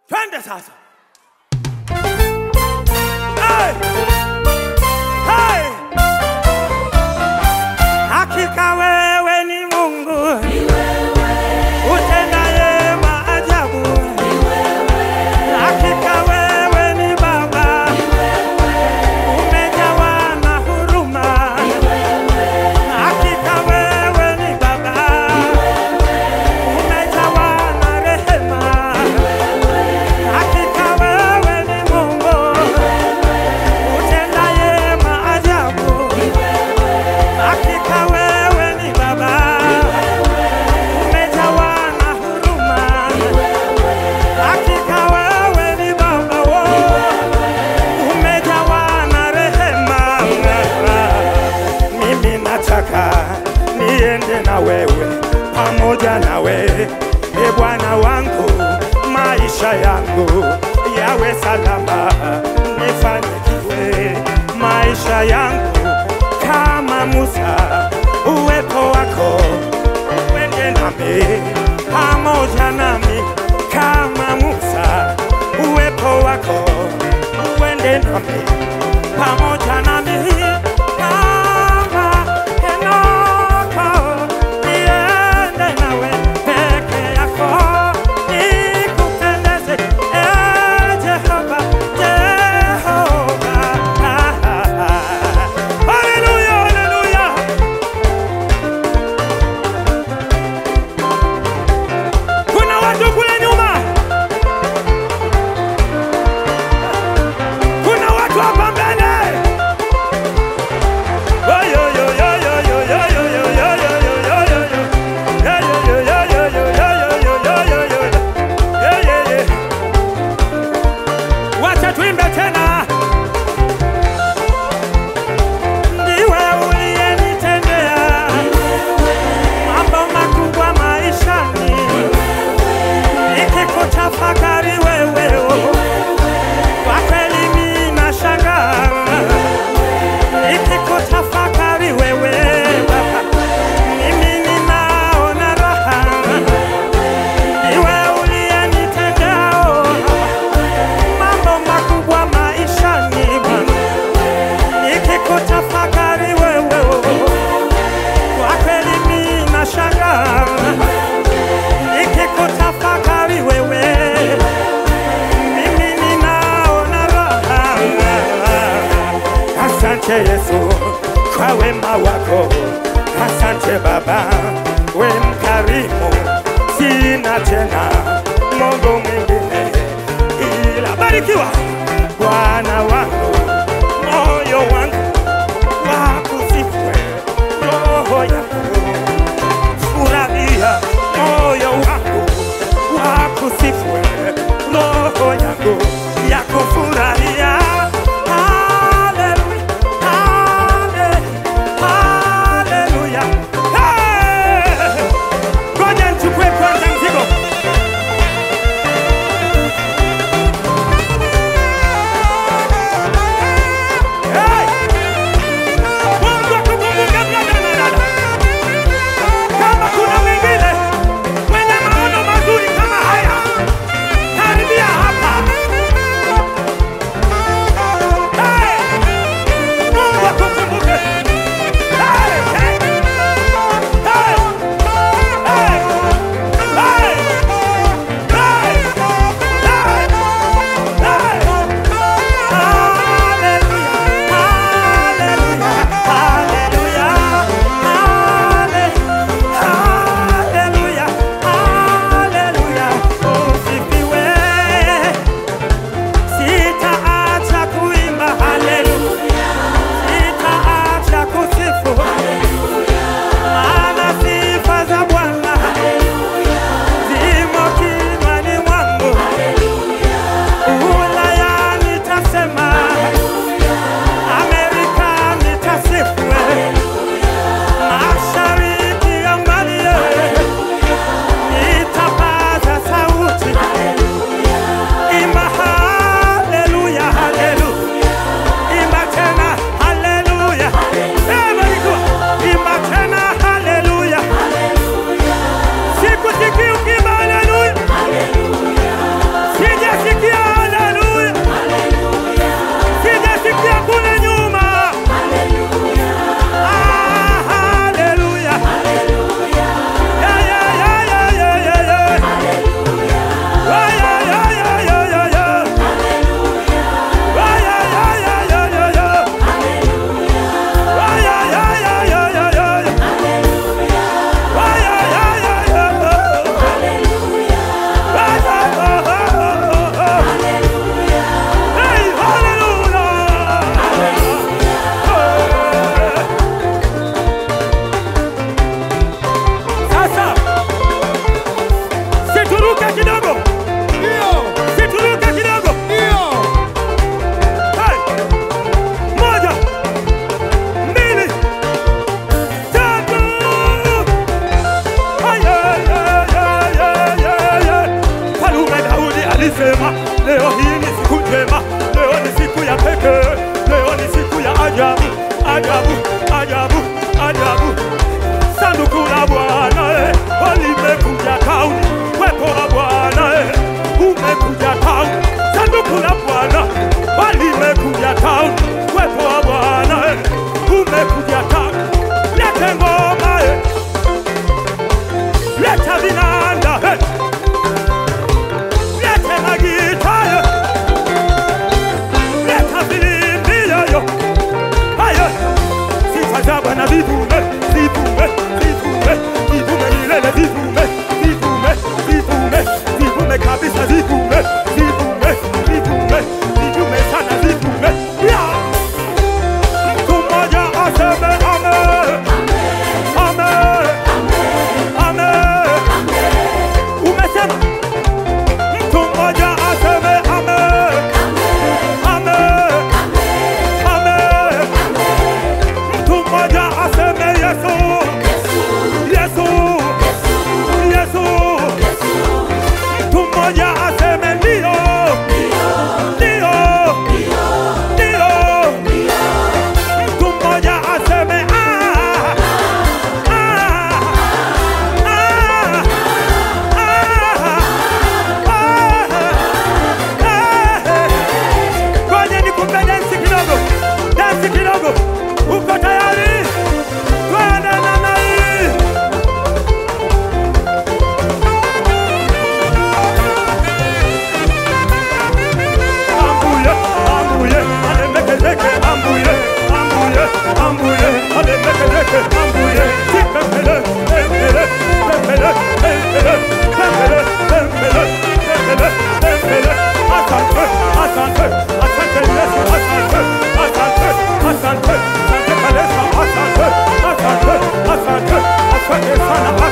Twende sasa. Hey! Hey! Hakika wewe ni Mungu, ni wewe utendaye maajabu, ni wewe. Hakika wewe ni Baba, ni wewe umejawa na huruma, ni wewe. Hakika wewe ni Baba, ni wewe umejawa na rehema, ni wewe. Hakika wewe ni Mungu, ni wewe utendaye maajabu, ni wewe. Hakika wewe ni Baba, umejawa na huruma, hakika wewe ni Baba, umejawa na rehema. Mimi nataka niende na wewe, pamoja na wewe, e Bwana wangu, maisha yangu yawe salama, nifanikiwe maisha yangu kama Musa, uwepo wako uende nami, pamoja nami kama Musa, uwepo wako uende nami, pamoja nami kama Henoko, niende nawe peke yako, nikupendeze, Jehova, Jehova. Haleluya, haleluya. Kuna watu kule nyuma, kuna watu hapa mbele. Wacha tuimbe tena. Ndiwe uliyenitendea mambo makubwa maishani, nikikutafakari wewe, kwa kweli mimi nashangaa. Nikikutafakari wewe Baba, mimi ninaona raha. Ndiwe uliyenitendea mambo makubwa maishani Bwana, nikikutafakari wewe, kwa kweli mimi nashangaa. Nikikutafakari wewe, mimi ninaona raha. Asante Yesu kwa wema wako, asante Baba, we mkarimu, sina tena Mungu mwingine ila. Barikiwa Bwana wangu, moyo wangu wakusifu, roho yangu furahia, moyo wangu wakusifu, roho yangu yakufurahia. Haleluya, haleluya. Ngoja nichukue kwanza mzigo. njema, leo hii ni siku njema, leo ni siku ya pekee, leo ni siku ya ajabu, ajabu, ajabu, ajabu. Sanduku la Bwana limekuja tauni, uwepo wa Bwana umekuja tauni. Sanduku la Bwana limekuja tauni, uwepo wa Bwana umekuja tauni. Lete ngoma, leta vinanda, lete magita, leta filimbi yo. Haya, sifa za Bwana zivume, zivume, zivume, zivume milele, zivume, zivume, zivume, zivume kabisa, zivume, zivume, zivume, zivume sana, zivume. Mtu mmoja aseme amen, amen, amen. Umesema mtu mmoja aseme amen, amen, amen. Mtu mmoja aseme Yesu, Yesu, Yesu. Mtu mmoja aseme ndio, ndio, ndio. Mtu mmoja aseme ngoja nikupe dansi kidogo, dansi kidogo. Uko tayari? Twende namna hii. Ambuye, ambuye, alembekezeke, ambuye, ambuye, ambuye, alembekezeke, ambuye. Pempele, pempele, pempele, pempele, pempele, pempele, pempele, pempele. Asante, asante, asante Yesu, asante, asante, asante, asante Kalesa, asante, asante, asante, asante sana.